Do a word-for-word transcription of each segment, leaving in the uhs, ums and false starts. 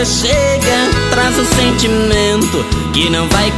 chega, traz o sentimento que não vai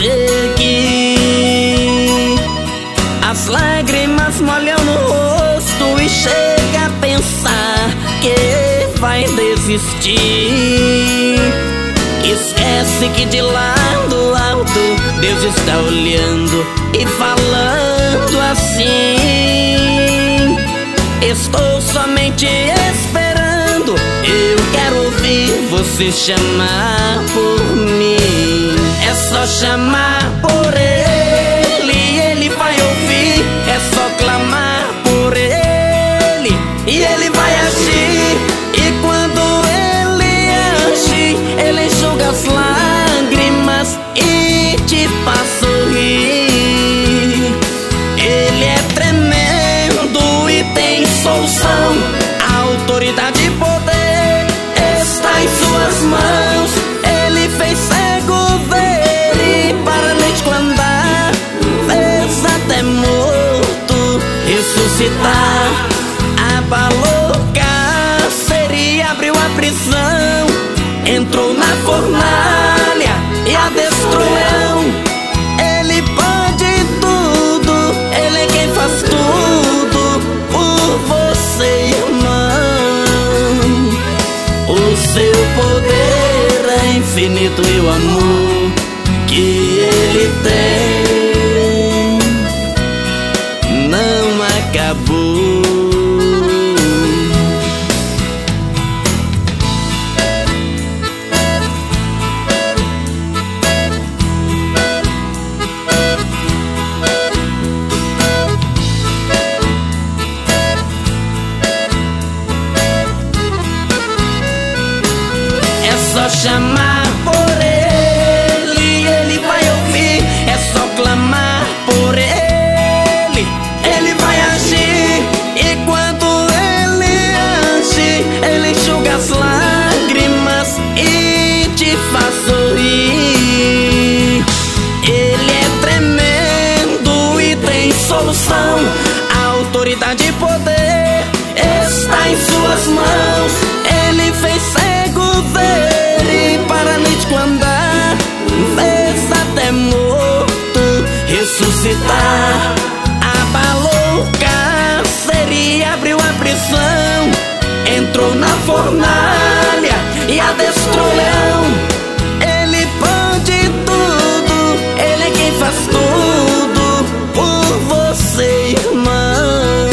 conseguir. As lágrimas molham no rosto e chega a pensar que vai desistir. Esquece que de lá do alto Deus está olhando e falando assim: estou somente esperando, eu quero ouvir você chamar por mim. É só chamar por ele e ele vai ouvir. É só clamar por ele e ele vai agir. E quando ele agir, ele enxuga as lágrimas e te faz sorrir. Ele é tremendo e tem solução. A autoridade e poder está em suas mãos. Ele fez cego ver e paralítico andar, fez até morto ressuscitar. Abalou cárcere, abriu a prisão, entrou na fornalha e adestrou leão. Ele pode tudo, ele é quem faz tudo por você, irmão. O seu poder é infinito e o amor que ele tem não acabou. É só chamar por ele, ele vai ouvir. É só clamar por ele, ele vai agir. E quando ele agir, ele enxuga as lágrimas e te faz sorrir. Ele é tremendo e tem solução. A autoridade e poder está em suas mãos. Ele fez cego ver e paralítico andar, fez até morto ressuscitar. Abalou cárcere, abriu a prisão, entrou na fornalha e adestrou leão. Ele pode tudo, ele é quem faz tudo por você, irmão.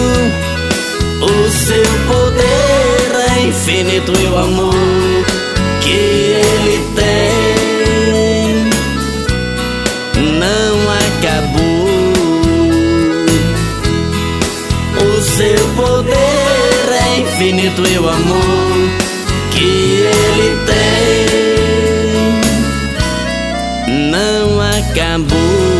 O seu poder é infinito e o amor que ele tem não acabou. O seu poder é infinito e o amor que ele tem não acabou.